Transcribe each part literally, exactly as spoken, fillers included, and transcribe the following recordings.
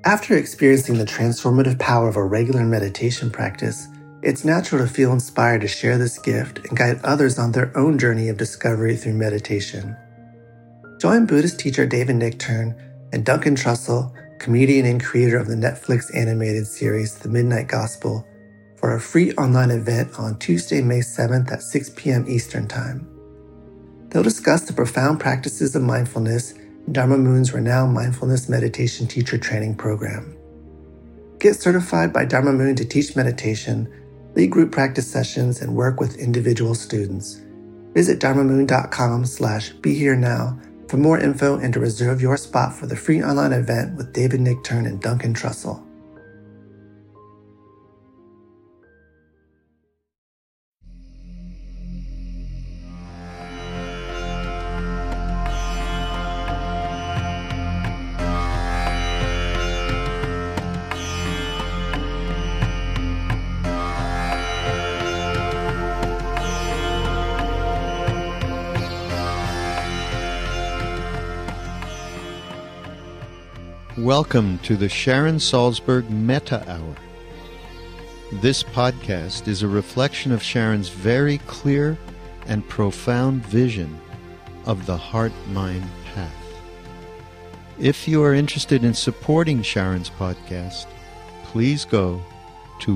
After experiencing the transformative power of a regular meditation practice, it's natural to feel inspired to share this gift and guide others on their own journey of discovery through meditation. Join Buddhist teacher David Nichtern and Duncan Trussell, comedian and creator of the Netflix animated series The Midnight Gospel, for a free online event on Tuesday, May seventh at six p.m. Eastern Time. They'll discuss the profound practices of mindfulness in Dharma Moon's renowned mindfulness meditation teacher training program. Get certified by Dharma Moon to teach meditation, lead group practice sessions, and work with individual students. Visit dharmamoon.com slash be here now for more info and to reserve your spot for the free online event with David Nichtern and Duncan Trussell. Welcome to the Sharon Salzberg Metta Hour. This podcast is a reflection of Sharon's very clear and profound vision of the heart-mind path. If you are interested in supporting Sharon's podcast, please go to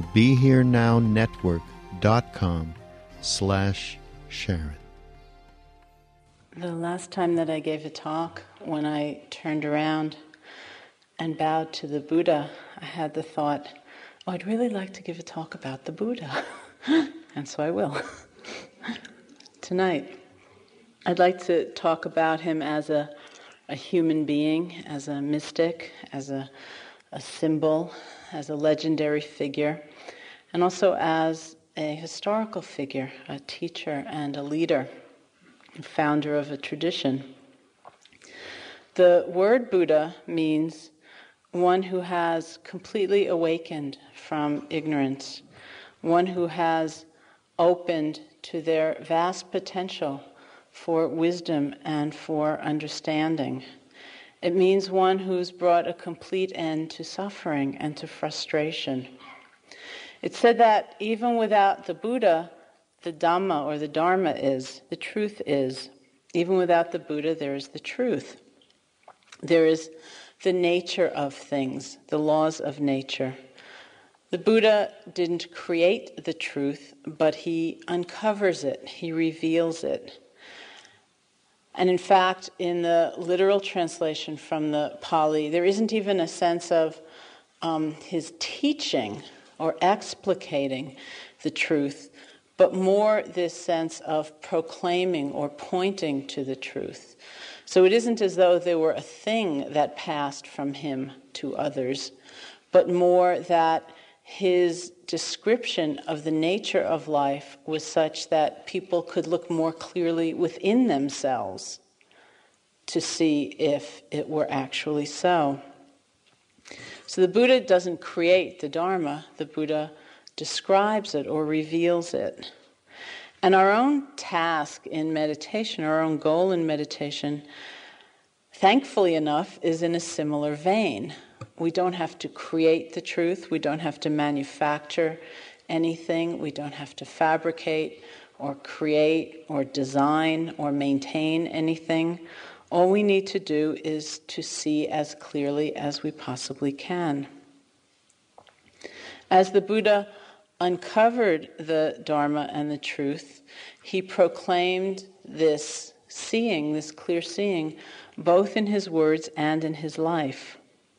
BeHereNowNetwork.com slash Sharon. The last time that I gave a talk, when I turned around and bowed to the Buddha, I had the thought, oh, I'd really like to give a talk about the Buddha. And so I will. Tonight, I'd like to talk about him as a, a human being, as a mystic, as a, a symbol, as a legendary figure, and also as a historical figure, a teacher and a leader, founder of a tradition. The word Buddha means one who has completely awakened from ignorance, one who has opened to their vast potential for wisdom and for understanding. It means one who's brought a complete end to suffering and to frustration. It's said that even without the Buddha, the Dhamma or the Dharma is, the truth is. Even without the Buddha, there is the truth. There is the nature of things, the laws of nature. The Buddha didn't create the truth, but he uncovers it, he reveals it. And in fact, in the literal translation from the Pali, there isn't even a sense of um, his teaching or explicating the truth, but more this sense of proclaiming or pointing to the truth. So it isn't as though there were a thing that passed from him to others, but more that his description of the nature of life was such that people could look more clearly within themselves to see if it were actually so. So the Buddha doesn't create the Dharma, the Buddha describes it or reveals it. And our own task in meditation, our own goal in meditation, thankfully enough, is in a similar vein. We don't have to create the truth. We don't have to manufacture anything. We don't have to fabricate or create or design or maintain anything. All we need to do is to see as clearly as we possibly can. As the Buddha uncovered the Dharma and the truth, he proclaimed this seeing, this clear seeing, both in his words and in his life.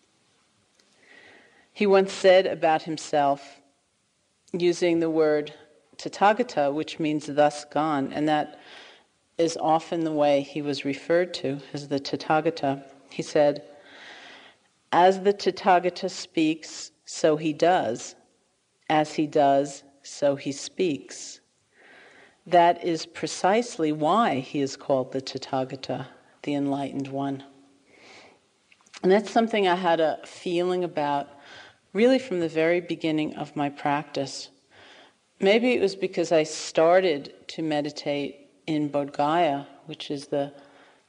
He once said about himself, using the word Tathagata, which means thus gone, and that is often the way he was referred to as the Tathagata. He said, as the Tathagata speaks, so he does. As he does, so he speaks. That is precisely why he is called the Tathagata, the enlightened one. And that's something I had a feeling about really from the very beginning of my practice. Maybe it was because I started to meditate in Bodh Gaya, which is the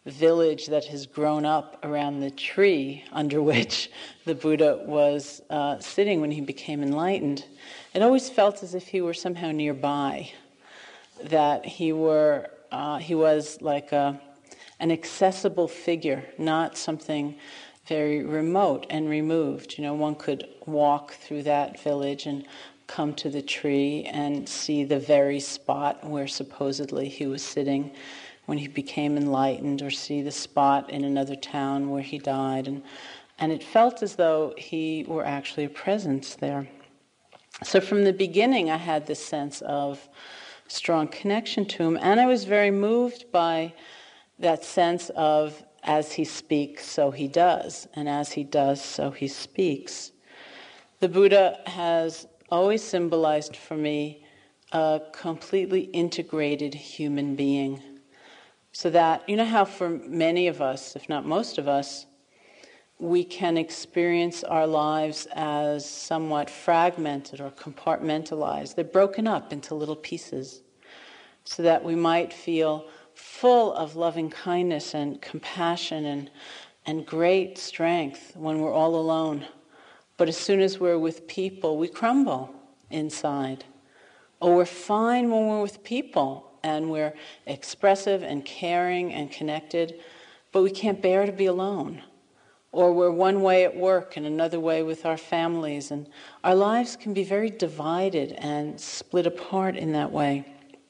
village that has grown up around the tree under which the Buddha was uh, sitting when he became enlightened, it always felt as if he were somehow nearby, that he were uh, he was like a, an accessible figure, not something very remote and removed. You know, one could walk through that village and come to the tree and see the very spot where supposedly he was sitting when he became enlightened, or see the spot in another town where he died. And, and it felt as though he were actually a presence there. So from the beginning I had this sense of strong connection to him, and I was very moved by that sense of as he speaks, so he does, and as he does, so he speaks. The Buddha has always symbolized for me a completely integrated human being. So that, you know how for many of us, if not most of us, we can experience our lives as somewhat fragmented or compartmentalized. They're broken up into little pieces so that we might feel full of loving kindness and compassion and, and great strength when we're all alone. But as soon as we're with people, we crumble inside. Or we're fine when we're with people and we're expressive and caring and connected, but we can't bear to be alone. Or we're one way at work and another way with our families, and our lives can be very divided and split apart in that way.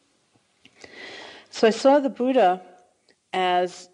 So I saw the Buddha as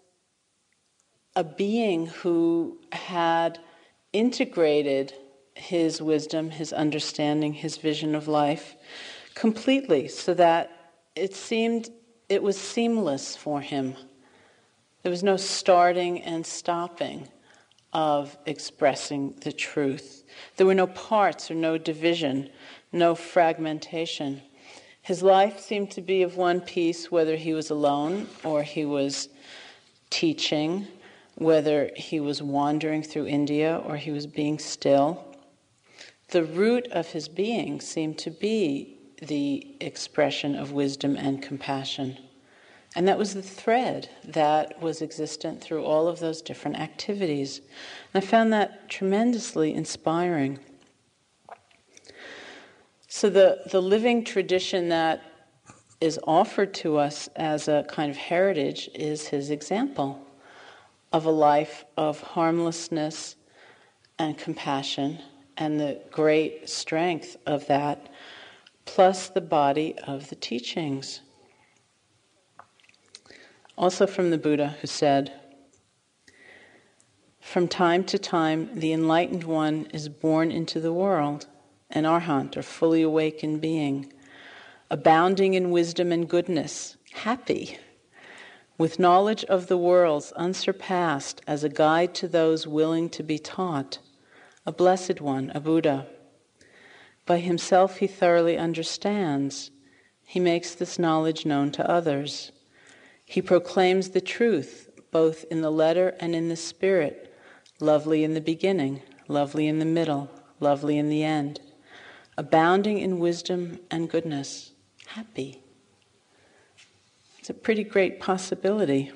a being who had integrated his wisdom, his understanding, his vision of life completely, so that it seemed it was seamless for him. There was no starting and stopping of expressing the truth. There were no parts or no division, no fragmentation. His life seemed to be of one piece, whether he was alone or he was teaching, whether he was wandering through India or he was being still. The root of his being seemed to be the expression of wisdom and compassion. And that was the thread that was existent through all of those different activities. And I found that tremendously inspiring. So the, the living tradition that is offered to us as a kind of heritage is his example of a life of harmlessness and compassion, and the great strength of that, plus the body of the teachings. Also from the Buddha, who said, "From time to time the enlightened one is born into the world, an arhat, or fully awakened being, abounding in wisdom and goodness, happy, with knowledge of the worlds unsurpassed as a guide to those willing to be taught, a blessed one, a Buddha. By himself he thoroughly understands. He makes this knowledge known to others. He proclaims the truth, both in the letter and in the spirit, lovely in the beginning, lovely in the middle, lovely in the end, abounding in wisdom and goodness, happy." It's a pretty great possibility.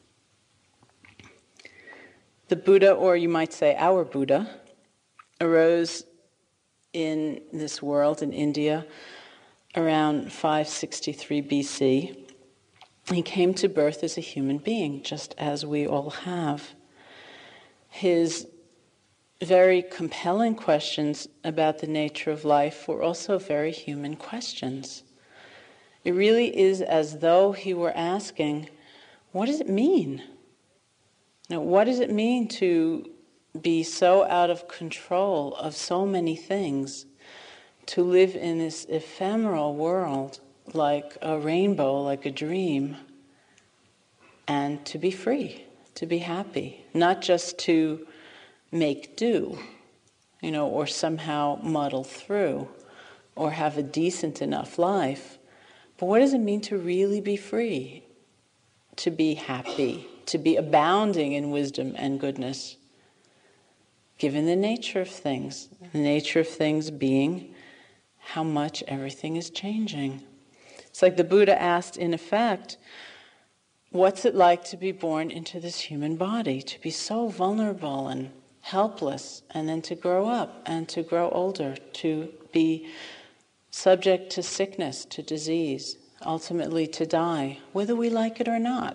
The Buddha, or you might say our Buddha, arose in this world, in India, around five sixty-three B C. He came to birth as a human being, just as we all have. His very compelling questions about the nature of life were also very human questions. It really is as though he were asking, what does it mean? Now, what does it mean to be so out of control of so many things, to live in this ephemeral world like a rainbow, like a dream, and to be free, to be happy, not just to make do, you know, or somehow muddle through, or have a decent enough life. But what does it mean to really be free, to be happy, to be abounding in wisdom and goodness, given the nature of things, the nature of things being how much everything is changing? It's like the Buddha asked, in effect, what's it like to be born into this human body, to be so vulnerable and helpless, and then to grow up and to grow older, to be subject to sickness, to disease, ultimately to die, whether we like it or not.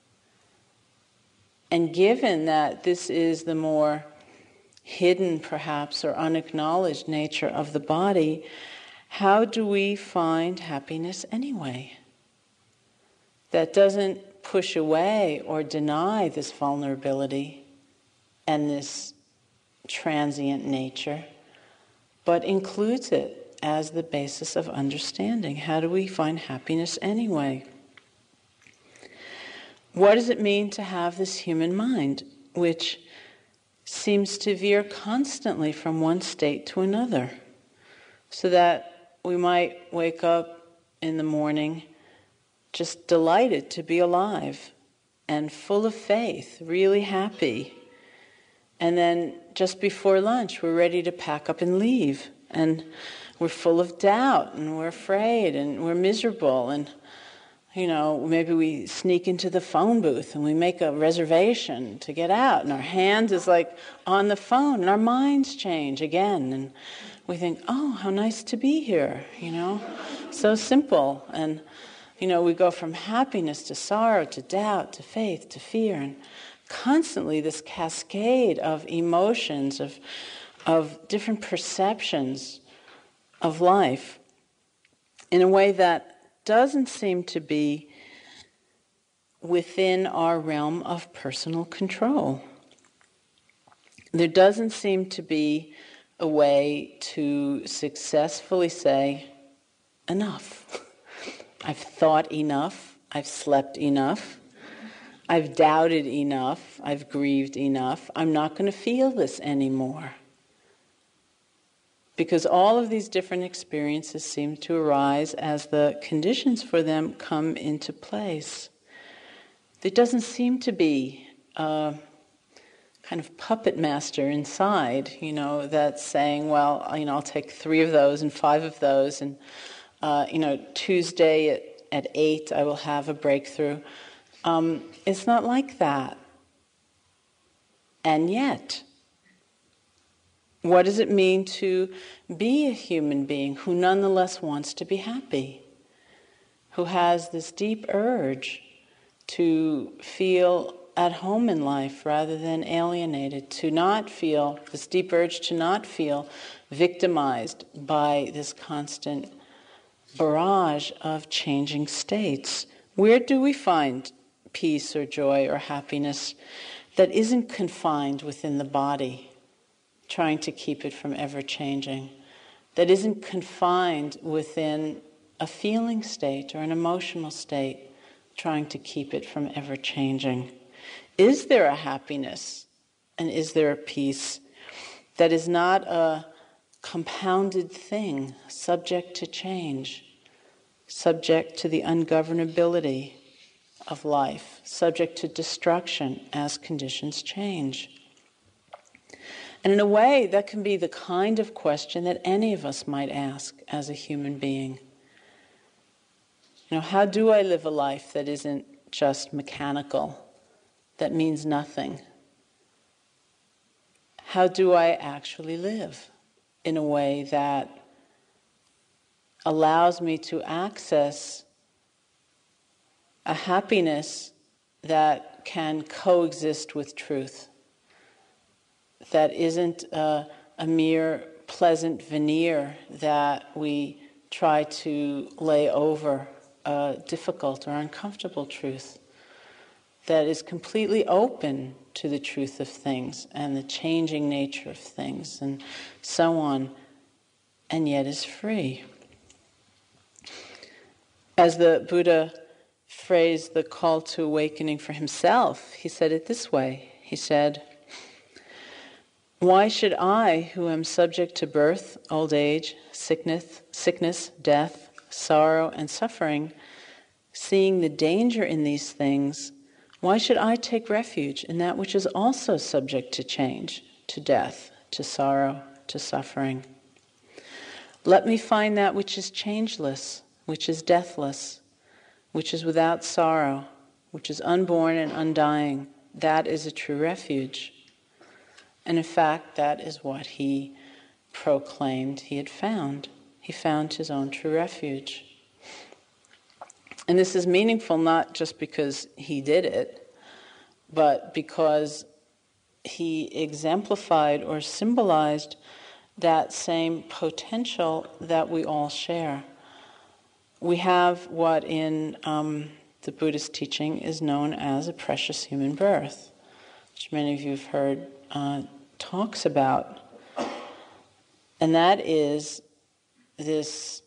And given that this is the more hidden, perhaps, or unacknowledged nature of the body, how do we find happiness anyway? That doesn't push away or deny this vulnerability and this transient nature, but includes it as the basis of understanding. How do we find happiness anyway? What does it mean to have this human mind, which seems to veer constantly from one state to another, so that we might wake up in the morning just delighted to be alive and full of faith, really happy. And then just before lunch, we're ready to pack up and leave. And we're full of doubt, and we're afraid, and we're miserable. And, you know, maybe we sneak into the phone booth and we make a reservation to get out. And our hand is like on the phone, and our minds change again. And we think, oh, how nice to be here, you know? So simple. And you know, we go from happiness to sorrow, to doubt, to faith, to fear, and constantly this cascade of emotions, of, of different perceptions of life in a way that doesn't seem to be within our realm of personal control. There doesn't seem to be a way to successfully say, enough. I've thought enough, I've slept enough, I've doubted enough, I've grieved enough, I'm not going to feel this anymore. Because all of these different experiences seem to arise as the conditions for them come into place. There doesn't seem to be a kind of puppet master inside, you know, that's saying, well, you know, I'll take three of those and five of those, and Uh, you know, Tuesday at, at eight, I will have a breakthrough. Um, it's not like that. And yet, what does it mean to be a human being who nonetheless wants to be happy? Who has this deep urge to feel at home in life rather than alienated, to not feel, this deep urge to not feel victimized by this constant barrage of changing states. Where do we find peace or joy or happiness that isn't confined within the body, trying to keep it from ever changing, that isn't confined within a feeling state or an emotional state, trying to keep it from ever changing? Is there a happiness and is there a peace that is not a compounded thing, subject to change, subject to the ungovernability of life, subject to destruction as conditions change? And in a way, that can be the kind of question that any of us might ask as a human being. You know, how do I live a life that isn't just mechanical, that means nothing? How do I actually live in a way that allows me to access a happiness that can coexist with truth, that isn't a, a mere pleasant veneer that we try to lay over a difficult or uncomfortable truth, that is completely open to the truth of things and the changing nature of things and so on, and yet is free. As the Buddha phrased the call to awakening for himself, he said it this way. He said, "Why should I, who am subject to birth, old age, sickness, sickness, death, sorrow, and suffering, seeing the danger in these things, why should I take refuge in that which is also subject to change, to death, to sorrow, to suffering? Let me find that which is changeless, which is deathless, which is without sorrow, which is unborn and undying, that is a true refuge. And in fact, that is what he proclaimed he had found. He found his own true refuge. And this is meaningful not just because he did it, but because he exemplified or symbolized that same potential that we all share. We have what in um, the Buddhist teaching is known as a precious human birth, which many of you have heard uh, talks about. And that is this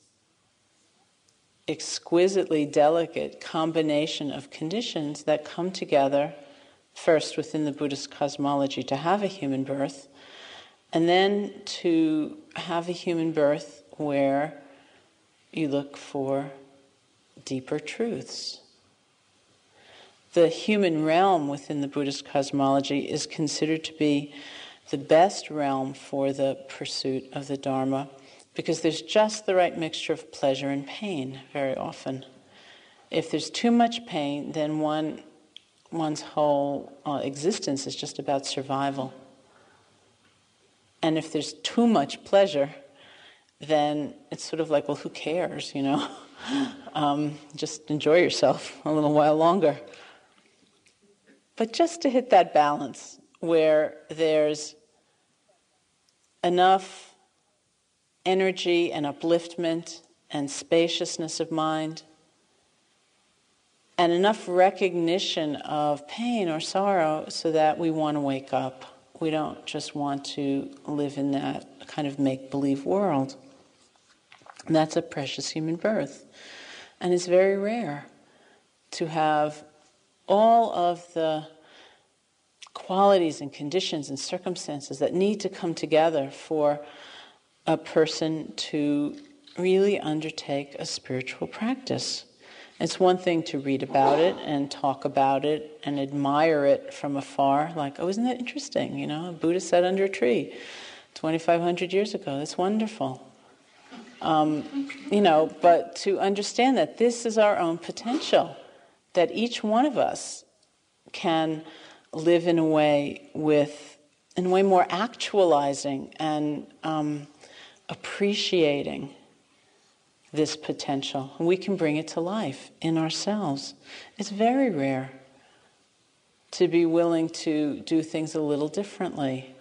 exquisitely delicate combination of conditions that come together first within the Buddhist cosmology to have a human birth, and then to have a human birth where you look for deeper truths. The human realm within the Buddhist cosmology is considered to be the best realm for the pursuit of the Dharma, because there's just the right mixture of pleasure and pain very often. If there's too much pain, then one one's whole uh, existence is just about survival. And if there's too much pleasure, then it's sort of like, well, who cares, you know? um, just enjoy yourself a little while longer. But just to hit that balance where there's enough energy and upliftment and spaciousness of mind and enough recognition of pain or sorrow so that we want to wake up. We don't just want to live in that kind of make-believe world. And that's a precious human birth. And it's very rare to have all of the qualities and conditions and circumstances that need to come together for a person to really undertake a spiritual practice. It's one thing to read about it and talk about it and admire it from afar, like, oh, isn't that interesting? You know, a Buddha sat under a tree twenty-five hundred years ago. That's wonderful. Um, you know, but to understand that this is our own potential, that each one of us can live in a way with, in a way more actualizing and um, appreciating this potential. And we can bring it to life in ourselves. It's very rare to be willing to do things a little differently,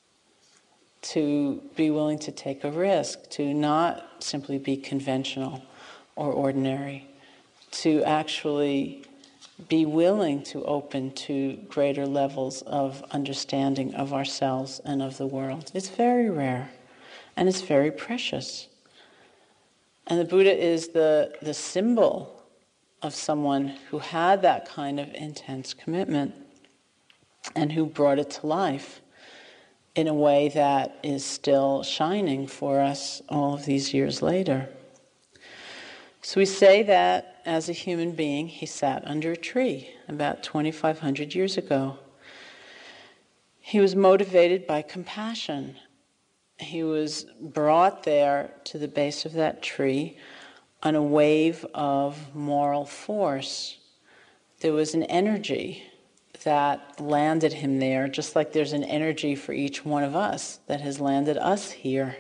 to be willing to take a risk, to not simply be conventional or ordinary, to actually be willing to open to greater levels of understanding of ourselves and of the world. It's very rare, and it's very precious. And the Buddha is the, the symbol of someone who had that kind of intense commitment and who brought it to life in a way that is still shining for us all of these years later. So we say that as a human being, he sat under a tree about twenty-five hundred years ago. He was motivated by compassion. He was brought there to the base of that tree on a wave of moral force. There was an energy that landed him there, just like there's an energy for each one of us that has landed us here.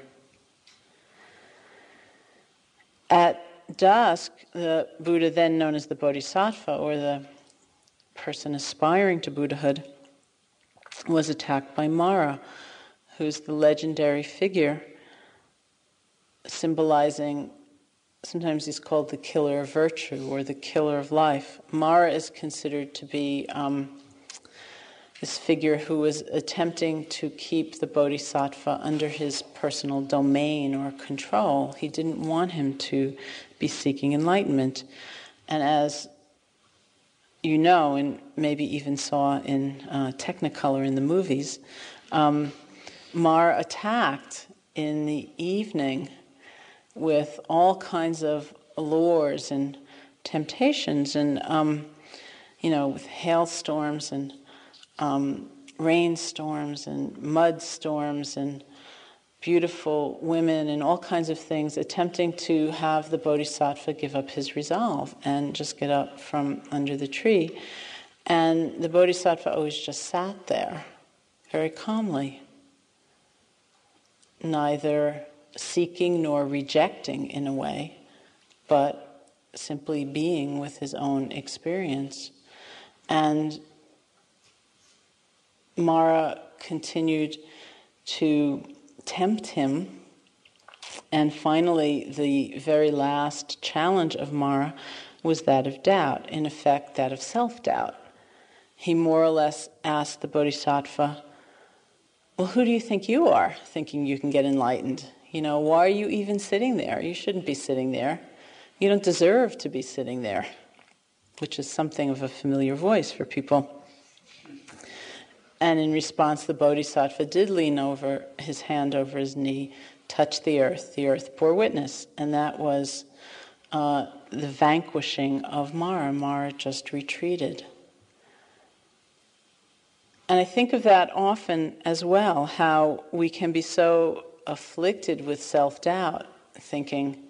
At dusk, the Buddha, then known as the Bodhisattva, or the person aspiring to Buddhahood, was attacked by Mara, who's the legendary figure symbolizing, sometimes he's called the killer of virtue or the killer of life. Mara is considered to be um, this figure who was attempting to keep the Bodhisattva under his personal domain or control. He didn't want him to be seeking enlightenment. And as you know, and maybe even saw in uh, Technicolor in the movies, um, Mara attacked in the evening with all kinds of allures and temptations, and um, you know, with hailstorms and um, rainstorms and mud storms and beautiful women and all kinds of things attempting to have the Bodhisattva give up his resolve and just get up from under the tree. And the Bodhisattva always just sat there very calmly, neither seeking nor rejecting in a way, but simply being with his own experience. And Mara continued to tempt him, and finally the very last challenge of Mara was that of doubt, in effect that of self-doubt. He more or less asked the Bodhisattva, well, who do you think you are, thinking you can get enlightened? You know, why are you even sitting there? You shouldn't be sitting there. You don't deserve to be sitting there, which is something of a familiar voice for people. And in response, the Bodhisattva did lean over his hand over his knee, touch the earth. The earth bore witness, and that was uh, the vanquishing of Mara. Mara just retreated. And I think of that often as well, how we can be so afflicted with self-doubt, thinking,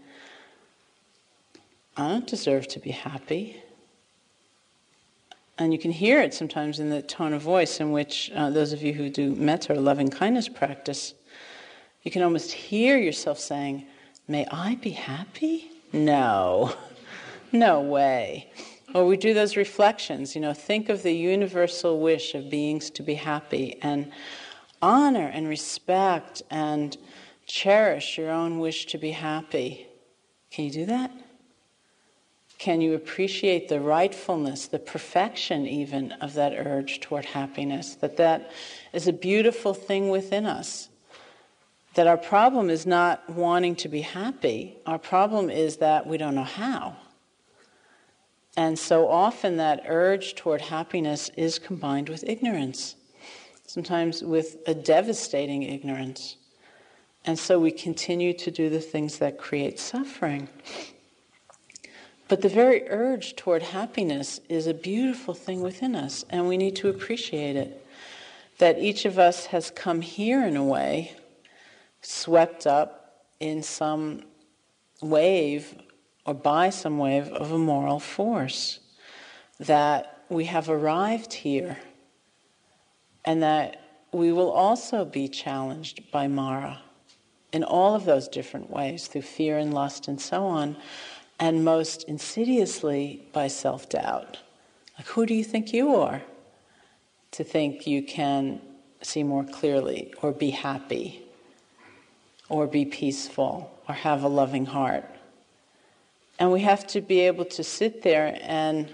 I don't deserve to be happy. And you can hear it sometimes in the tone of voice in which uh, those of you who do metta or loving kindness practice, you can almost hear yourself saying, may I be happy? No, no way. Or we do those reflections, you know, think of the universal wish of beings to be happy and honor and respect and cherish your own wish to be happy. Can you do that? Can you appreciate the rightfulness, the perfection even of that urge toward happiness? That that is a beautiful thing within us. That our problem is not wanting to be happy. Our problem is that we don't know how. And so often that urge toward happiness is combined with ignorance. Sometimes with a devastating ignorance. And so we continue to do the things that create suffering. But the very urge toward happiness is a beautiful thing within us, and we need to appreciate it. That each of us has come here in a way, swept up in some wave or by some wave of a moral force. That we have arrived here, and that we will also be challenged by Mara in all of those different ways, through fear and lust and so on. And most insidiously by self-doubt. Like, who do you think you are to think you can see more clearly, or be happy, or be peaceful, or have a loving heart? And we have to be able to sit there and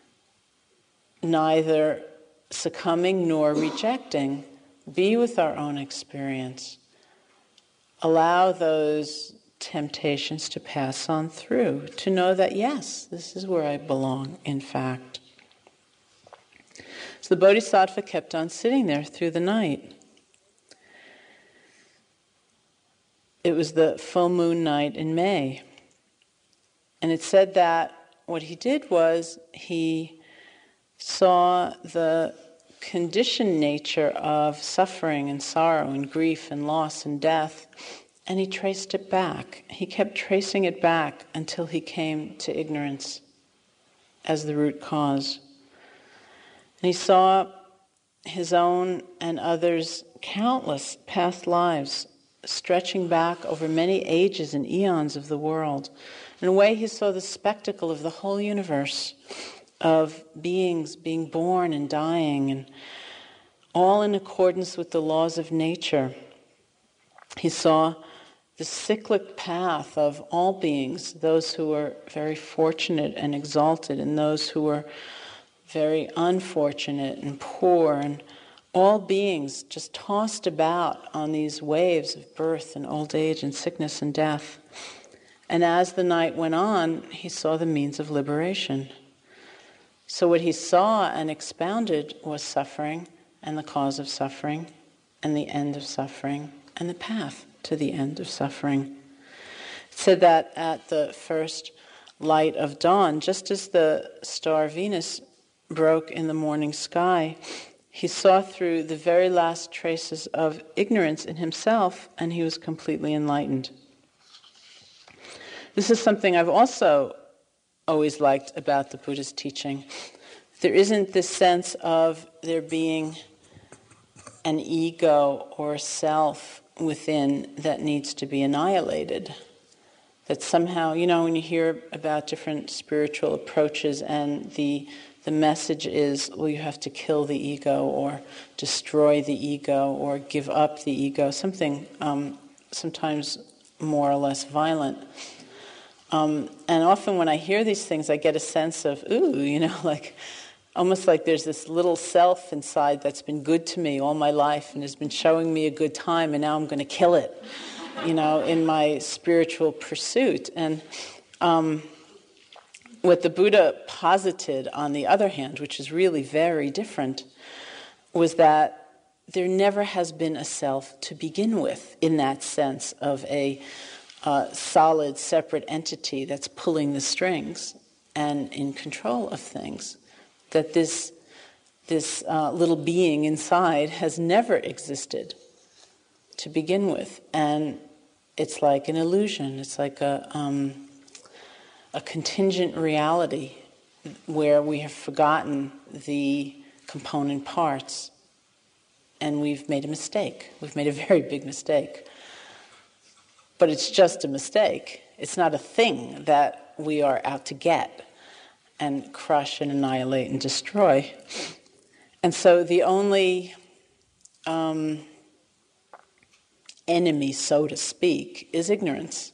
neither succumbing nor rejecting, be with our own experience. Allow those temptations to pass on through, to know that yes, this is where I belong, in fact. So the Bodhisattva kept on sitting there through the night. It was the full moon night in May. And it said that what he did was he saw the conditioned nature of suffering and sorrow and grief and loss and death, and he traced it back. He kept tracing it back until he came to ignorance as the root cause. And he saw his own and others' countless past lives stretching back over many ages and eons of the world. In a way, he saw the spectacle of the whole universe, of beings being born and dying, and all in accordance with the laws of nature. He saw the cyclic path of all beings, those who were very fortunate and exalted, and those who were very unfortunate and poor, and all beings just tossed about on these waves of birth and old age and sickness and death. And as the night went on, he saw the means of liberation. So what he saw and expounded was suffering, and the cause of suffering, and the end of suffering, and the path to the end of suffering. It said that at the first light of dawn, just as the star Venus broke in the morning sky, He saw through the very last traces of ignorance in himself, and he was completely enlightened. This is something I've also always liked about the Buddha's teaching. There isn't this sense of there being an ego or self within that needs to be annihilated. That somehow, you know, when you hear about different spiritual approaches and the the message is, well, you have to kill the ego or destroy the ego or give up the ego, something um, sometimes more or less violent. Um, and often when I hear these things, I get a sense of, ooh, you know, like almost like there's this little self inside that's been good to me all my life and has been showing me a good time, and now I'm going to kill it, you know, in my spiritual pursuit. And um, what the Buddha posited, on the other hand, which is really very different, was that there never has been a self to begin with, in that sense of a uh, solid, separate entity that's pulling the strings and in control of things. That this this uh, little being inside has never existed to begin with, and it's like an illusion. It's like a um, a contingent reality where we have forgotten the component parts, and we've made a mistake. We've made a very big mistake. But it's just a mistake. It's not a thing that we are out to get and crush and annihilate and destroy. And so the only um, enemy, so to speak, is ignorance.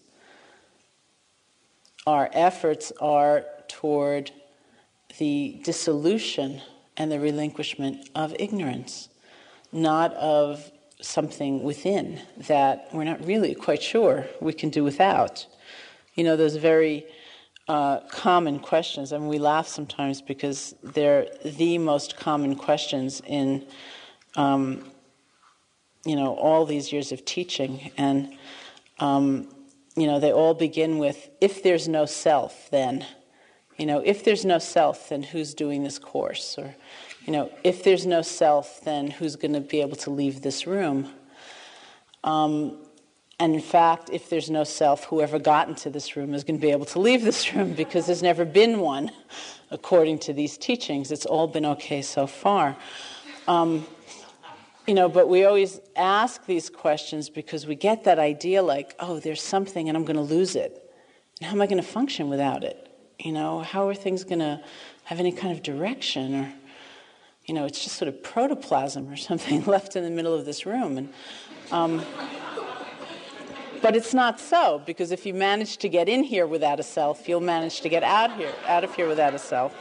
Our efforts are toward the dissolution and the relinquishment of ignorance, not of something within that we're not really quite sure we can do without. You know, those very uh, common questions, I mean, we laugh sometimes because they're the most common questions in, um, you know, all these years of teaching. And, um, you know, they all begin with, if there's no self, then, you know, if there's no self, then who's doing this course? Or, you know, if there's no self, then who's going to be able to leave this room? Um, and in fact, if there's no self, whoever got into this room is going to be able to leave this room, because there's never been one, according to these teachings. It's all been okay so far. Um, you know, but we always ask these questions because we get that idea like, oh, there's something and I'm going to lose it. And how am I going to function without it? You know, how are things going to have any kind of direction? Or, you know, it's just sort of protoplasm or something left in the middle of this room. And um, but it's not so, because if you manage to get in here without a self, you'll manage to get out here, out of here without a self.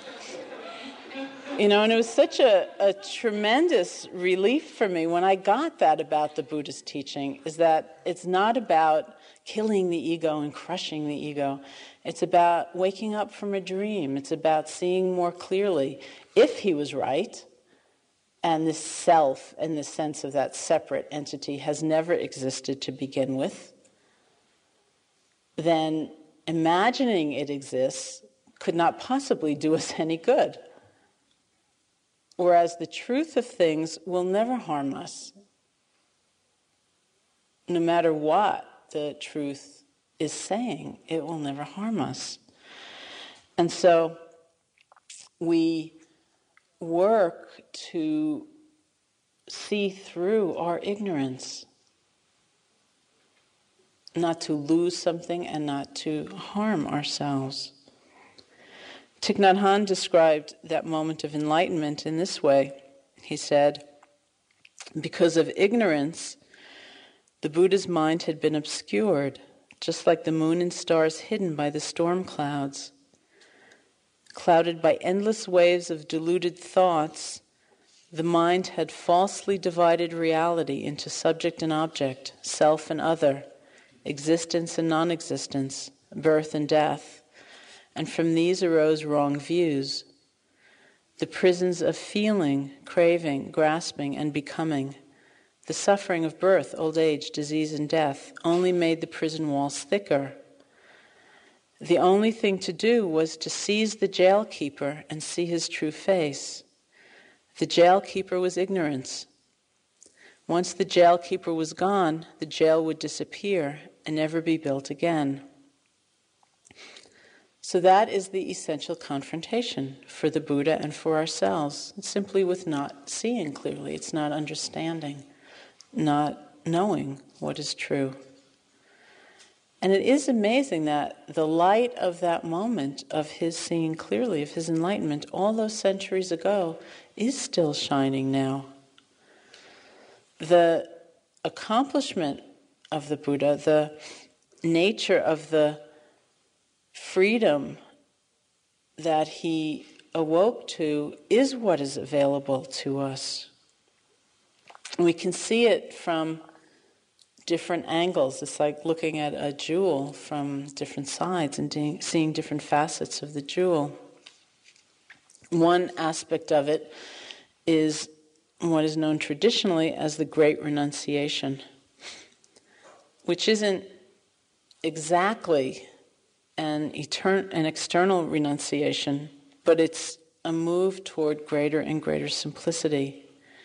You know, and it was such a, a tremendous relief for me when I got that about the Buddhist teaching, is that it's not about killing the ego and crushing the ego. It's about waking up from a dream. It's about seeing more clearly, if he was right, and this self and the sense of that separate entity has never existed to begin with, then imagining it exists could not possibly do us any good. Whereas the truth of things will never harm us, no matter what the truth is saying, it will never harm us. And so we work to see through our ignorance, not to lose something and not to harm ourselves. Thich Nhat Hanh described that moment of enlightenment in this way. He said, because of ignorance, the Buddha's mind had been obscured, just like the moon and stars hidden by the storm clouds. Clouded by endless waves of deluded thoughts, the mind had falsely divided reality into subject and object, self and other, existence and non-existence, birth and death. And from these arose wrong views. The prisons of feeling, craving, grasping, and becoming, the suffering of birth, old age, disease, and death, only made the prison walls thicker. The only thing to do was to seize the jailkeeper and see his true face. The jailkeeper was ignorance. Once the jailkeeper was gone, the jail would disappear and never be built again. So that is the essential confrontation for the Buddha and for ourselves. It's simply with not seeing clearly. It's not understanding, not knowing what is true. And it is amazing that the light of that moment of his seeing clearly, of his enlightenment, all those centuries ago, is still shining now. The accomplishment of the Buddha, the nature of the freedom that he awoke to, is what is available to us. We can see it from different angles. It's like looking at a jewel from different sides and de- seeing different facets of the jewel. One aspect of it is what is known traditionally as the Great Renunciation, which isn't exactly an, etern- an external renunciation, but it's a move toward greater and greater simplicity.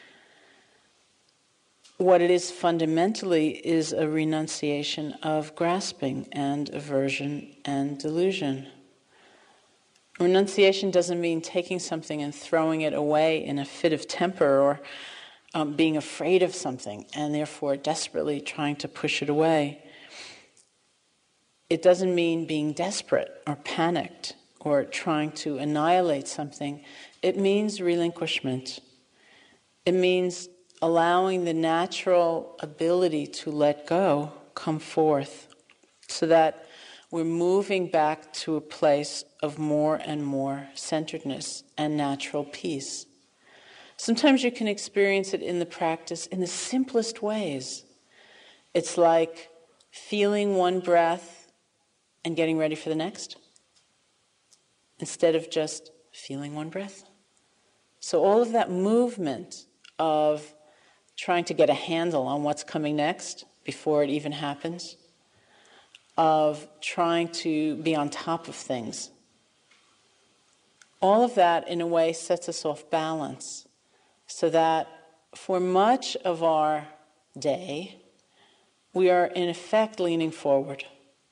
What it is fundamentally is a renunciation of grasping and aversion and delusion. Renunciation doesn't mean taking something and throwing it away in a fit of temper or um, being afraid of something and therefore desperately trying to push it away. It doesn't mean being desperate or panicked or trying to annihilate something. It means relinquishment. It means allowing the natural ability to let go come forth so that we're moving back to a place of more and more centeredness and natural peace. Sometimes you can experience it in the practice in the simplest ways. It's like feeling one breath and getting ready for the next, instead of just feeling one breath. So all of that movement of trying to get a handle on what's coming next before it even happens, of trying to be on top of things. All of that, in a way, sets us off balance, so that for much of our day, we are in effect leaning forward.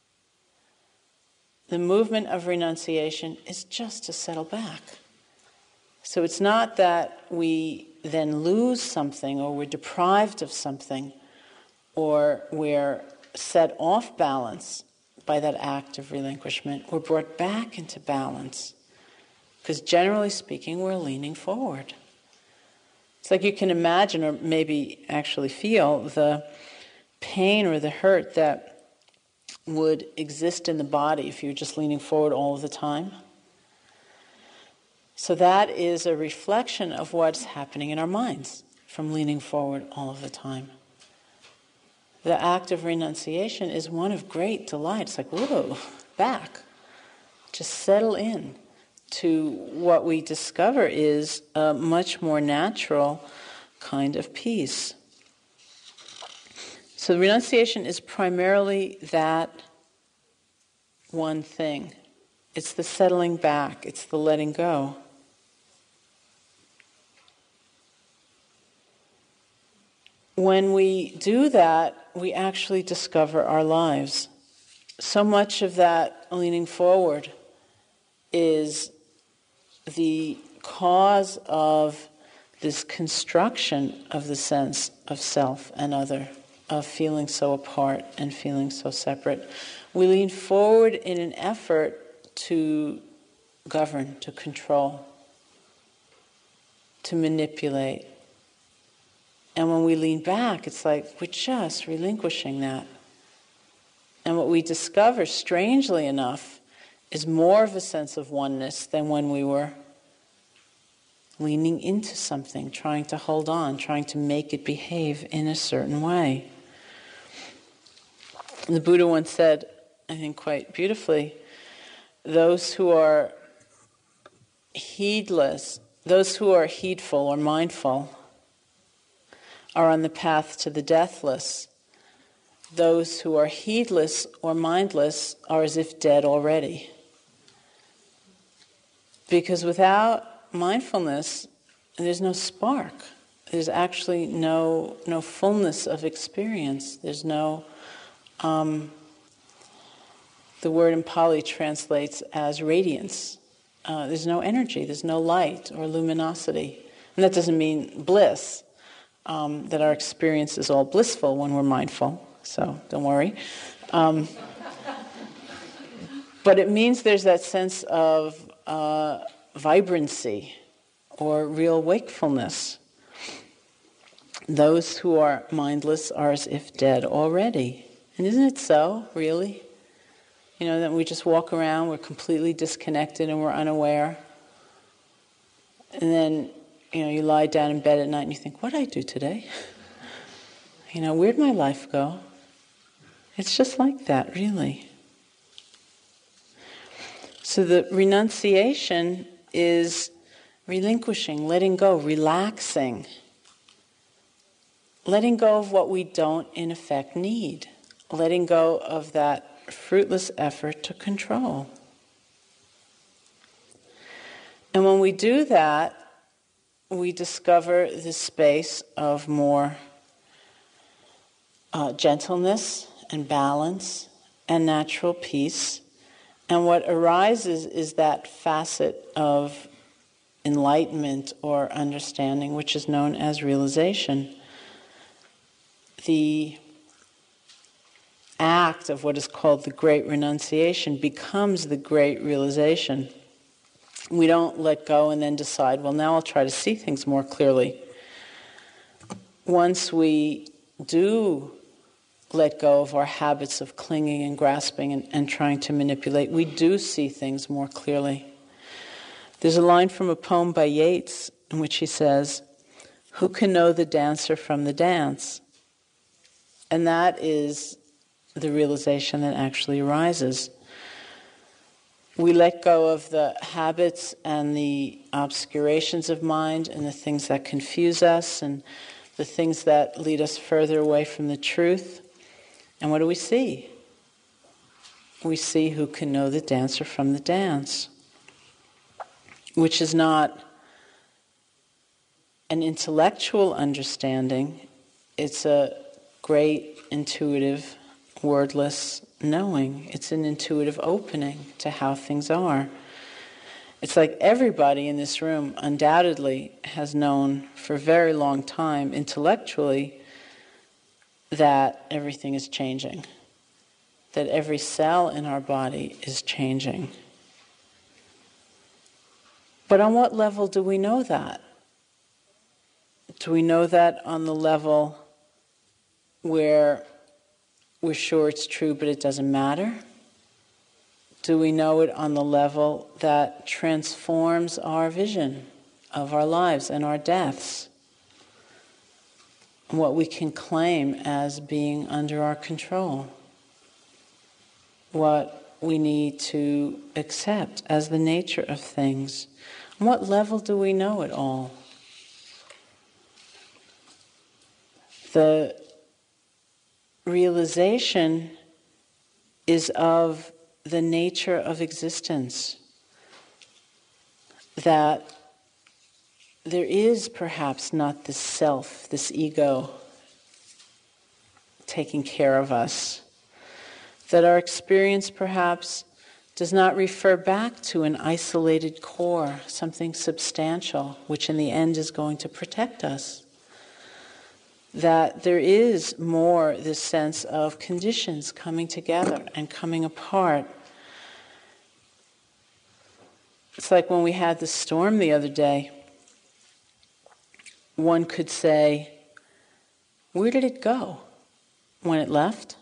The movement of renunciation is just to settle back. So it's not that we then lose something, or we're deprived of something, or we're set off balance by that act of relinquishment. We're brought back into balance, because generally speaking, we're leaning forward. It's like you can imagine, or maybe actually feel, the pain or the hurt that would exist in the body if you're just leaning forward all of the time. So that is a reflection of what's happening in our minds from leaning forward all of the time. The act of renunciation is one of great delight. It's like, whoa, back. Just settle in to what we discover is a much more natural kind of peace. So renunciation is primarily that one thing. It's the settling back. It's the letting go. When we do that, we actually discover our lives. So much of that leaning forward is the cause of this construction of the sense of self and other, of feeling so apart and feeling so separate. We lean forward in an effort to govern, to control, to manipulate. And when we lean back, it's like we're just relinquishing that. And what we discover, strangely enough, is more of a sense of oneness than when we were leaning into something, trying to hold on, trying to make it behave in a certain way. The Buddha once said, I think quite beautifully, those who are heedless, those who are heedful or mindful are on the path to the deathless. Those who are heedless or mindless are as if dead already. Because without mindfulness, there's no spark. There's actually no no fullness of experience. There's no, um, the word in Pali translates as radiance. Uh, there's no energy, there's no light or luminosity. And that doesn't mean bliss, um, that our experience is all blissful when we're mindful, so don't worry. Um, but it means there's that sense of uh, vibrancy or real wakefulness. Those who are mindless are as if dead already. And isn't it so, really? You know, that we just walk around, we're completely disconnected and we're unaware. And then, you know, you lie down in bed at night and you think, what did I do today? You know, where'd my life go? It's just like that, really. So the renunciation is relinquishing, letting go, relaxing. Letting go of what we don't, in effect, need. Letting go of that fruitless effort to control. And when we do that, we discover this space of more uh, gentleness and balance and natural peace. And what arises is that facet of enlightenment or understanding, which is known as realization. The act of what is called the great renunciation becomes the great realization. We don't let go and then decide, well, now I'll try to see things more clearly. Once we do let go of our habits of clinging and grasping and, and trying to manipulate, we do see things more clearly. There's a line from a poem by Yeats in which he says, "Who can know the dancer from the dance?" And that is the realization that actually arises. We let go of the habits and the obscurations of mind and the things that confuse us and the things that lead us further away from the truth. And what do we see? We see who can know the dancer from the dance, which is not an intellectual understanding. It's a great intuitive, wordless knowing. It's an intuitive opening to how things are. It's like everybody in this room undoubtedly has known for a very long time intellectually that everything is changing, that every cell in our body is changing. But on what level do we know that? Do we know that on the level where we're sure it's true but it doesn't matter? Do we know it on the level that transforms our vision of our lives and our deaths? What we can claim as being under our control? What we need to accept as the nature of things? On what level do we know it all? The realization is of the nature of existence, that there is perhaps not this self, this ego taking care of us, that our experience perhaps does not refer back to an isolated core, something substantial, which in the end is going to protect us. That there is more this sense of conditions coming together and coming apart. It's like when we had the storm the other day, one could say, where did it go when it left?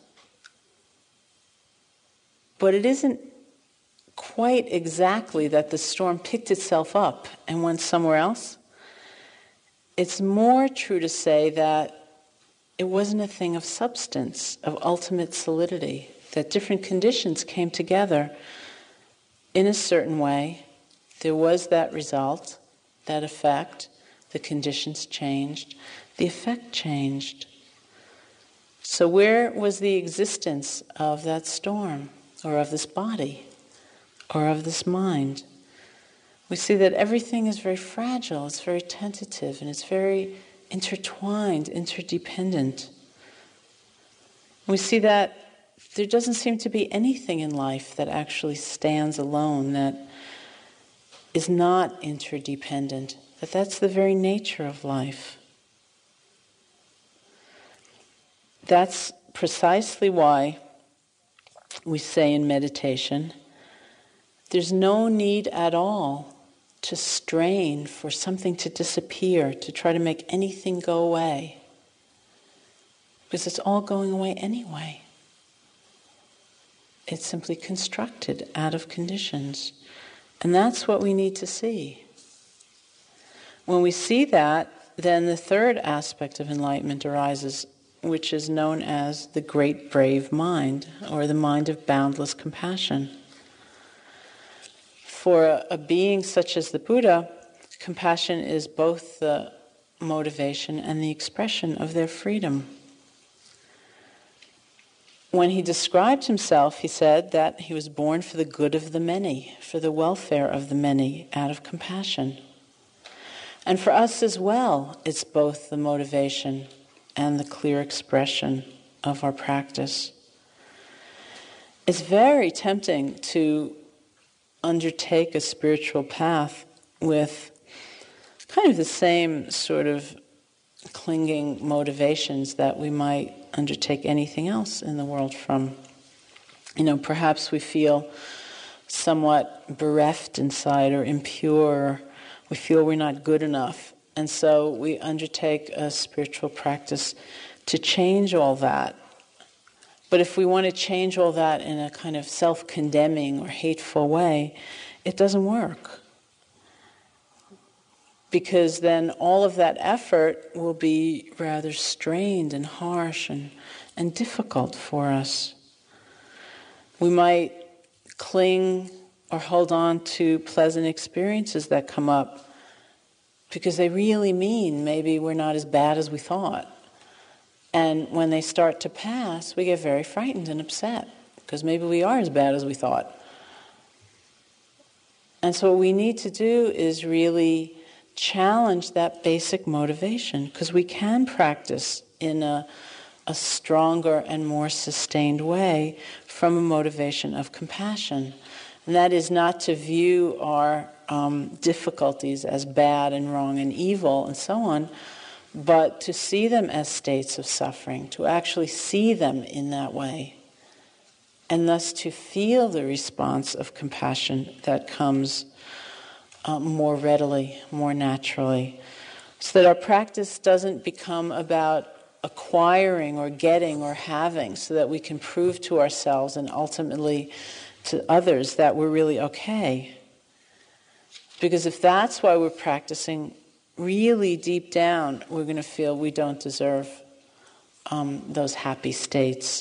But it isn't quite exactly that the storm picked itself up and went somewhere else. It's more true to say that it wasn't a thing of substance, of ultimate solidity, that different conditions came together in a certain way. There was that result, that effect, the conditions changed, the effect changed. So where was the existence of that storm, or of this body, or of this mind? we see that everything is very fragile, it's very tentative, and it's very intertwined, interdependent. We see that there doesn't seem to be anything in life that actually stands alone, that is not interdependent, that that's the very nature of life. That's precisely why we say in meditation, there's no need at all to strain for something to disappear, to try to make anything go away, because it's all going away anyway. It's simply constructed out of conditions. And that's what we need to see. When we see that, then the third aspect of enlightenment arises, which is known as the great brave mind, or the mind of boundless compassion. For a, a being such as the Buddha, compassion is both the motivation and the expression of their freedom. When he described himself, he said that he was born for the good of the many, for the welfare of the many, out of compassion. And for us as well, it's both the motivation and the clear expression of our practice. It's very tempting to undertake a spiritual path with kind of the same sort of clinging motivations that we might undertake anything else in the world from. You know, perhaps we feel somewhat bereft inside or impure, or we feel we're not good enough. And so we undertake a spiritual practice to change all that. But if we want to change all that in a kind of self-condemning or hateful way, it doesn't work. Because then all of that effort will be rather strained and harsh and, and difficult for us. We might cling or hold on to pleasant experiences that come up because they really mean maybe we're not as bad as we thought. And when they start to pass, we get very frightened and upset because maybe we are as bad as we thought. And so what we need to do is really challenge that basic motivation, because we can practice in a, a stronger and more sustained way from a motivation of compassion. And that is not to view our um, difficulties as bad and wrong and evil and so on, but to see them as states of suffering, to actually see them in that way, and thus to feel the response of compassion that comes Uh, more readily, more naturally, so that our practice doesn't become about acquiring or getting or having, so that we can prove to ourselves and ultimately to others that we're really okay. Because if that's why we're practicing, really deep down we're going to feel we don't deserve um, those happy states.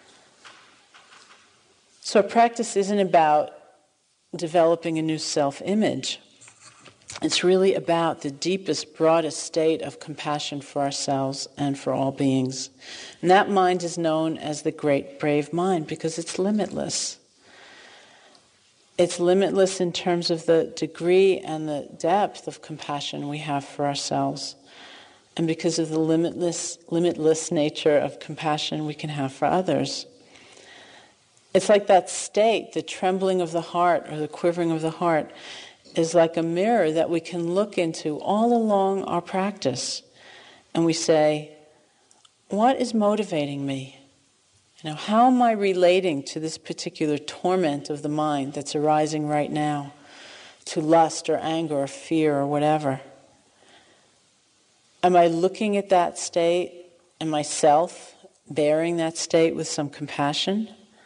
So our practice isn't about developing a new self-image. It's really about the deepest, broadest state of compassion for ourselves and for all beings. And that mind is known as the great brave mind because it's limitless. It's limitless in terms of the degree and the depth of compassion we have for ourselves. And because of the limitless, limitless nature of compassion we can have for others. It's like that state, the trembling of the heart or the quivering of the heart, is like a mirror that we can look into all along our practice. And we say, what is motivating me? You know, how am I relating to this particular torment of the mind that's arising right now, to lust or anger or fear or whatever? Am I looking at that state and myself bearing that state with some compassion?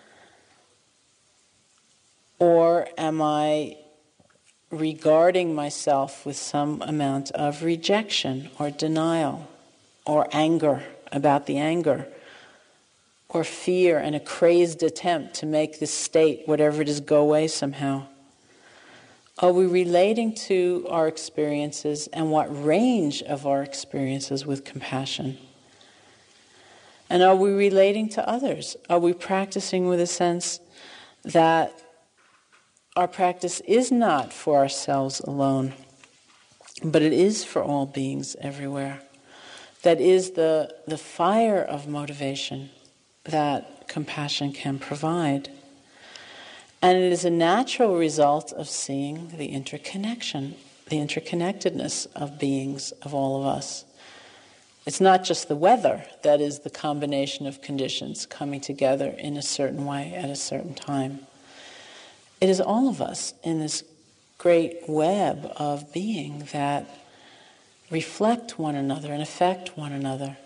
Or am I regarding myself with some amount of rejection or denial or anger about the anger, or fear and a crazed attempt to make this state, whatever it is, go away somehow? Are we relating to our experiences and what range of our experiences with compassion? And are we relating to others? Are we practicing with a sense that our practice is not for ourselves alone, but it is for all beings everywhere. That is the, the fire of motivation that compassion can provide. And it is a natural result of seeing the interconnection, the interconnectedness of beings, of all of us. It's not just the weather that is the combination of conditions coming together in a certain way at a certain time. It is all of us in this great web of being that reflect one another and affect one another.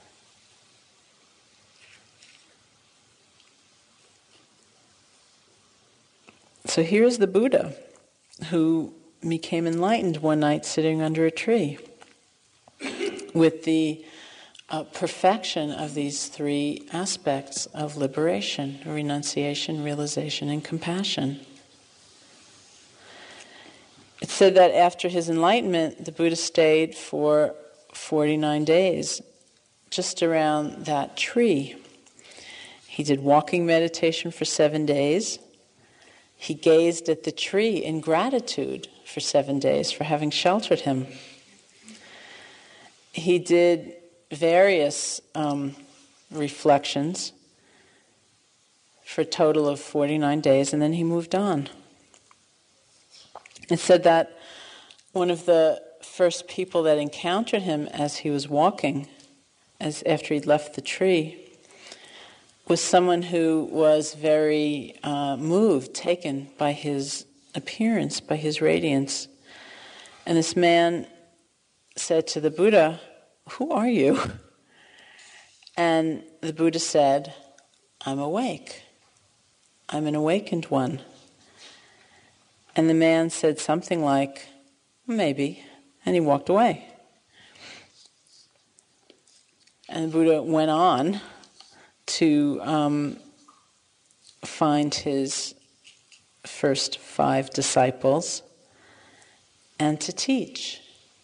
So here's the Buddha who became enlightened one night sitting under a tree with the uh, perfection of these three aspects of liberation: renunciation, realization, and compassion. It said that after his enlightenment, the Buddha stayed for forty-nine days just around that tree. He did walking meditation for seven days. He gazed at the tree in gratitude for seven days for having sheltered him. He did various um, reflections for a total of forty-nine days, and then he moved on. It said that one of the first people that encountered him as he was walking, as after he'd left the tree, was someone who was very uh, moved, taken by his appearance, by his radiance. And this man said to the Buddha, "Who are you?" And the Buddha said, "I'm awake. I'm an awakened one." And the man said something like, "Maybe," and he walked away. And the Buddha went on to um, find his first five disciples and to teach.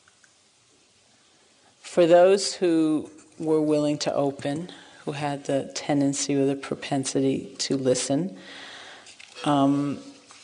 For those who were willing to open, who had the tendency or the propensity to listen, um,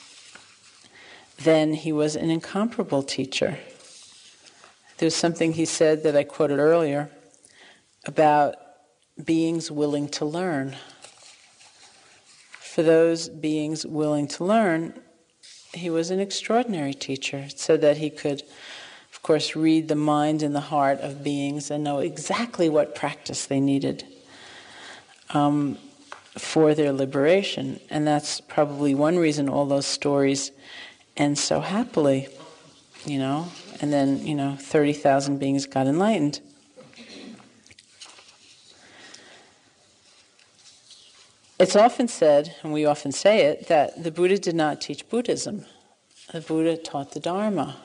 then he was an incomparable teacher. There's something he said that I quoted earlier about beings willing to learn. For those beings willing to learn, he was an extraordinary teacher, so that he could, of course, read the mind and the heart of beings and know exactly what practice they needed um, for their liberation. And that's probably one reason all those stories end so happily, you know, and then, you know, thirty thousand beings got enlightened. It's often said, and we often say it, that the Buddha did not teach Buddhism. The Buddha taught the Dharma.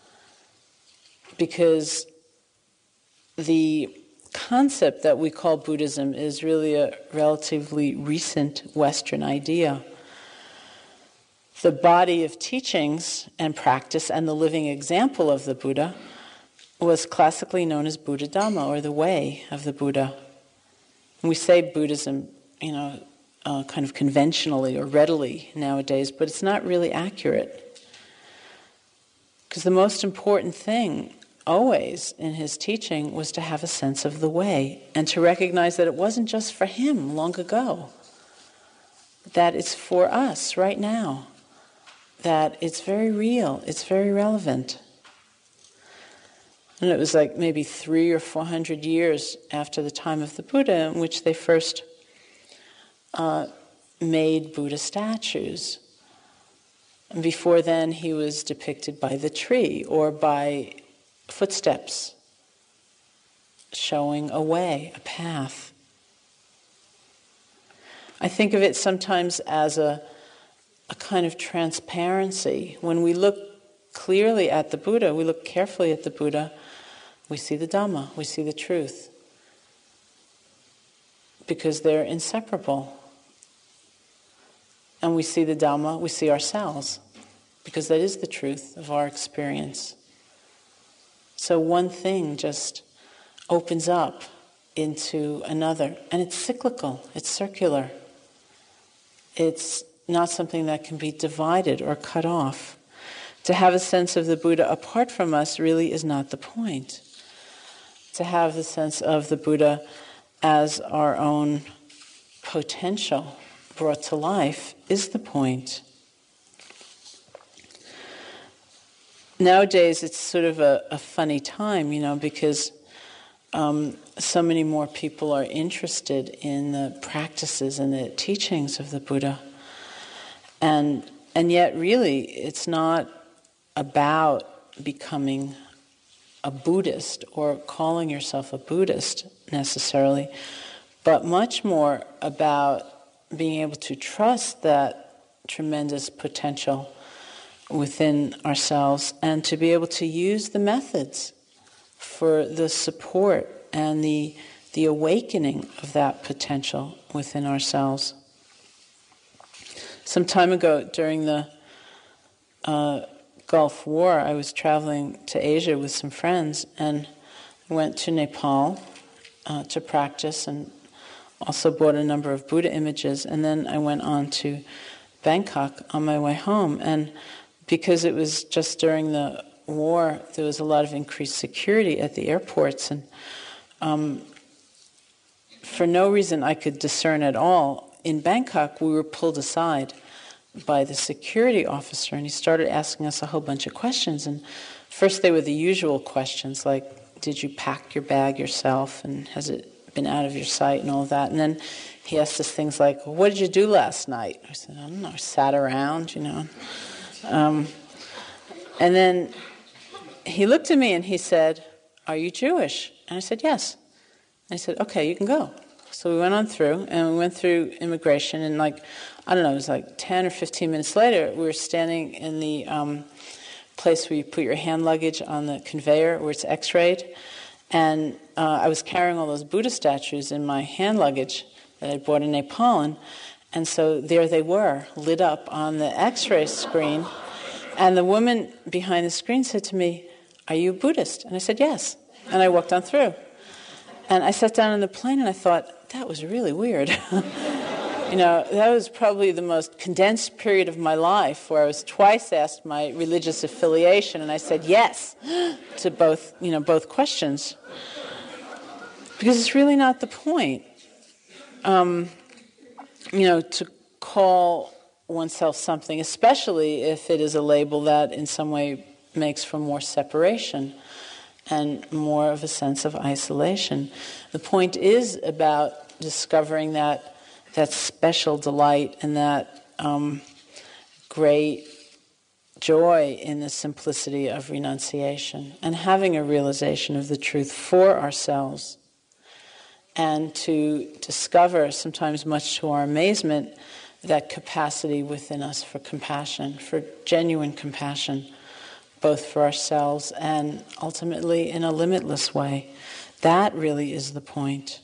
Because the concept that we call Buddhism is really a relatively recent Western idea. The body of teachings and practice and the living example of the Buddha was classically known as Buddha Dhamma, or the way of the Buddha. And we say Buddhism, you know, uh, kind of conventionally or readily nowadays, but it's not really accurate. Because the most important thing always in his teaching was to have a sense of the way and to recognize that it wasn't just for him long ago, that it's for us right now, that it's very real, it's very relevant. And it was like maybe three or four hundred years after the time of the Buddha in which they first uh, made Buddha statues. And before then he was depicted by the tree or by footsteps showing a way, a path. I think of it sometimes as a, a kind of transparency. When we look clearly at the Buddha, we look carefully at the Buddha, we see the Dhamma, we see the truth. Because they're inseparable. And we see the Dhamma, we see ourselves, because that is the truth of our experience. So one thing just opens up into another, and it's cyclical, it's circular. It's not something that can be divided or cut off. To have a sense of the Buddha apart from us really is not the point. To have the sense of the Buddha as our own potential brought to life is the point. Nowadays, it's sort of a, a funny time, you know, because um, so many more people are interested in the practices and the teachings of the Buddha. And and yet, really, it's not about becoming a Buddhist or calling yourself a Buddhist necessarily, but much more about being able to trust that tremendous potential within ourselves and to be able to use the methods for the support and the the awakening of that potential within ourselves. Some time ago, during the uh, Gulf War, I was traveling to Asia with some friends and went to Nepal uh, to practice and also bought a number of Buddha images, and then I went on to Bangkok on my way home. And because it was just during the war, there was a lot of increased security at the airports, and um, for no reason I could discern at all, in Bangkok we were pulled aside by the security officer, and he started asking us a whole bunch of questions. And first they were the usual questions, like, did you pack your bag yourself, and has it been out of your sight, and all of that. And then he asked us things like, well, what did you do last night? I said, I don't know, I sat around, you know. Um, and then he looked at me and he said, are you Jewish? And I said, yes. And he said, okay, you can go. So we went on through, and we went through immigration, and like, I don't know, it was like ten or fifteen minutes later, we were standing in the um, place where you put your hand luggage on the conveyor, where it's x-rayed, and uh, I was carrying all those Buddha statues in my hand luggage that I bought in Nepal, and, and so there they were, lit up on the x-ray screen, and the woman behind the screen said to me, are you a Buddhist? And I said, yes, and I walked on through. And I sat down on the plane and I thought, that was really weird. You know, that was probably the most condensed period of my life where I was twice asked my religious affiliation, and I said yes to both, you know, both questions. Because it's really not the point. Um, you know, to call oneself something, especially if it is a label that in some way makes for more separation and more of a sense of isolation. The point is about discovering that that special delight and that um, great joy in the simplicity of renunciation and having a realization of the truth for ourselves, and to discover, sometimes much to our amazement, that capacity within us for compassion, for genuine compassion, both for ourselves and ultimately in a limitless way. That really is the point.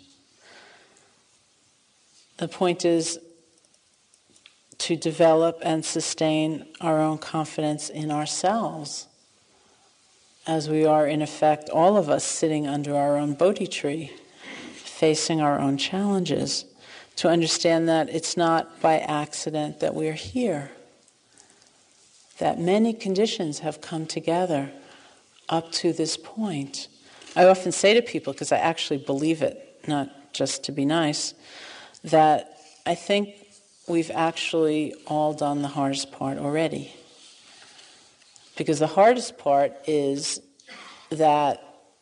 The point is to develop and sustain our own confidence in ourselves, as we are, in effect, all of us sitting under our own Bodhi tree, facing our own challenges, to understand that it's not by accident that we're here, that many conditions have come together up to this point. I often say to people, because I actually believe it, not just to be nice, that I think we've actually all done the hardest part already. Because the hardest part is that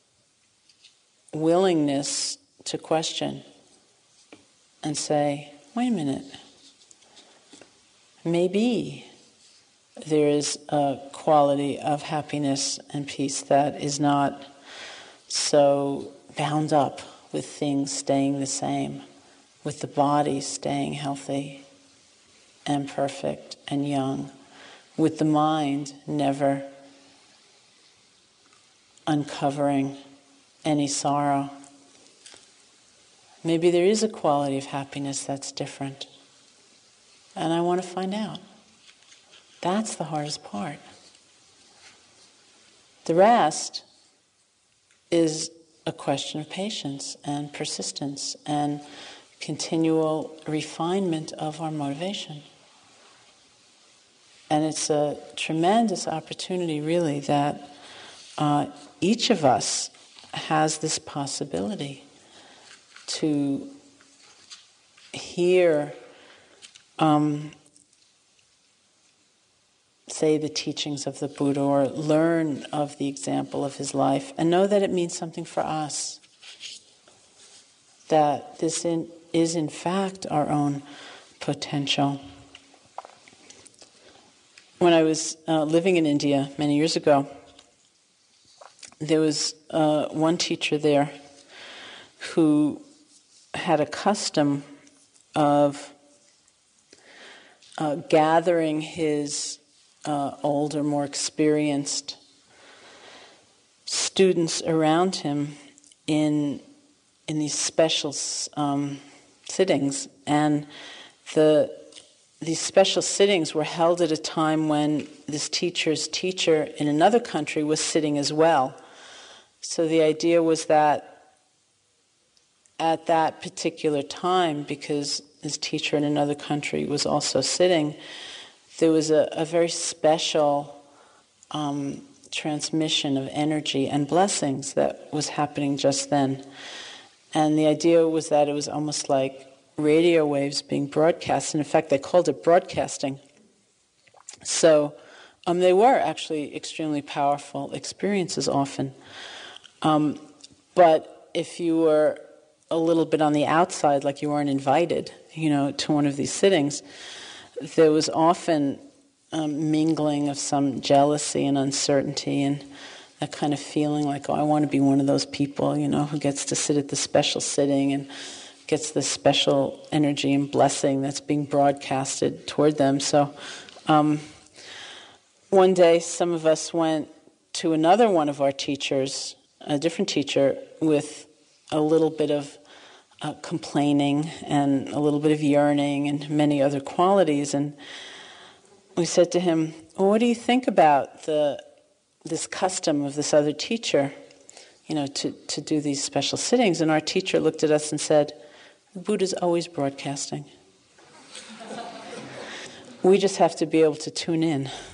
willingness to question and say, wait a minute, maybe there is a quality of happiness and peace that is not so bound up with things staying the same, with the body staying healthy and perfect and young, with the mind never uncovering any sorrow. Maybe there is a quality of happiness that's different, and I want to find out. That's the hardest part. The rest is a question of patience and persistence and continual refinement of our motivation. and it's a tremendous opportunity, really, that uh, each of us has this possibility to hear, um, say, the teachings of the Buddha, or learn of the example of his life, and know that it means something for us. That this in, is, in fact, our own potential. When I was uh, living in India many years ago, there was uh, one teacher there who had a custom of uh, gathering his uh, older, more experienced students around him in in these special um, sittings, and the these special sittings were held at a time when this teacher's teacher in another country was sitting as well. So the idea was that at that particular time, because his teacher in another country was also sitting, there was a, a very special um, transmission of energy and blessings that was happening just then. And the idea was that it was almost like radio waves being broadcast. And in fact, they called it broadcasting. So um, they were actually extremely powerful experiences often. Um, but if you were a little bit on the outside, like you weren't invited, you know, to one of these sittings, there was often um, mingling of some jealousy and uncertainty and that kind of feeling like, oh, I want to be one of those people, you know, who gets to sit at the special sitting and gets this special energy and blessing that's being broadcasted toward them. So um, one day some of us went to another one of our teachers, a different teacher, with a little bit of uh, complaining and a little bit of yearning and many other qualities. And we said to him, well, what do you think about the this custom of this other teacher, you know, to, to do these special sittings? And our teacher looked at us and said, the Buddha's always broadcasting. We just have to be able to tune in.